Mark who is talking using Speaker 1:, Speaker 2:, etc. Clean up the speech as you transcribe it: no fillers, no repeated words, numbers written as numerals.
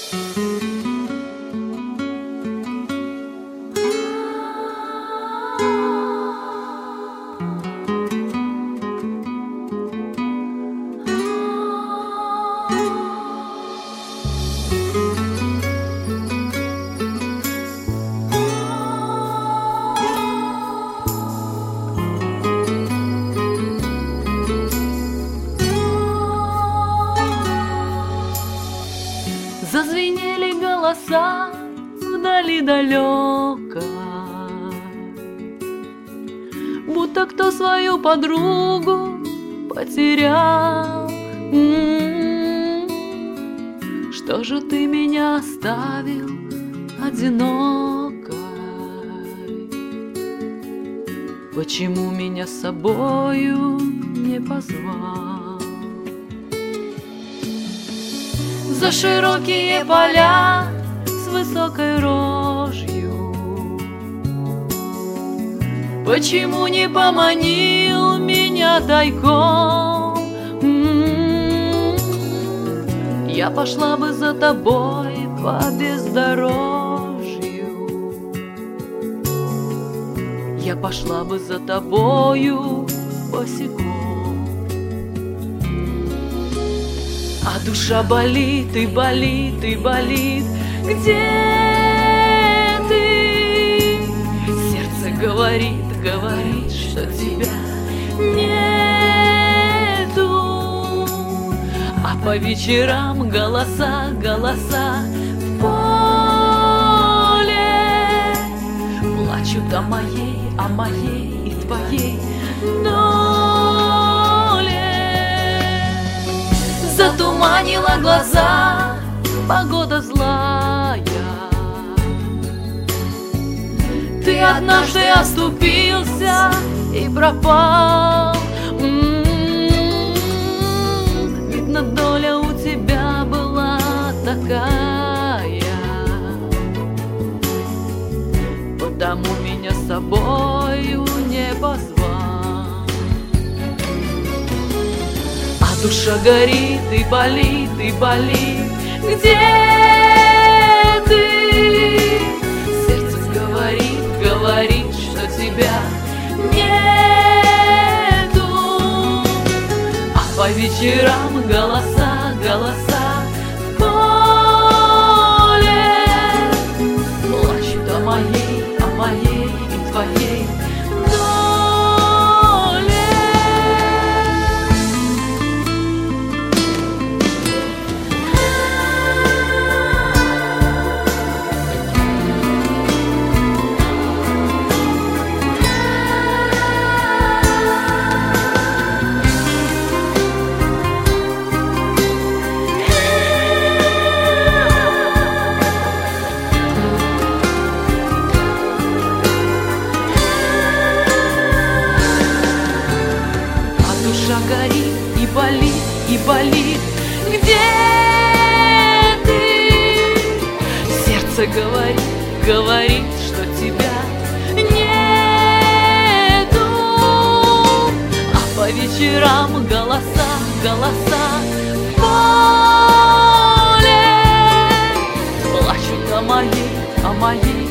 Speaker 1: Зазвенели голоса вдали далеко, будто кто свою подругу потерял. Что же ты меня оставил одинокой? Почему меня с собою не позвал? За широкие поля с высокой рожью почему не поманил меня тайком? Я пошла бы за тобой по бездорожью, я пошла бы за тобою босиком. А душа болит и болит и болит. Где ты? Сердце говорит, говорит, что тебя нету. А по вечерам голоса, голоса в поле плачут о моей и твоей доле. Затуманила глаза погода злая, ты однажды оступился и пропал. Видно, доля у тебя была такая, потому меня с собою не позвал. А душа горит и болит и болит. Где ты? Сердце говорит, говорит, что тебя нету. А по вечерам голоса, голоса в поле плачут о моей и твоей доле. Душа горит и болит, и болит. Где ты? Сердце говорит, говорит, что тебя нету. А по вечерам голоса, голоса в поле плачут о моей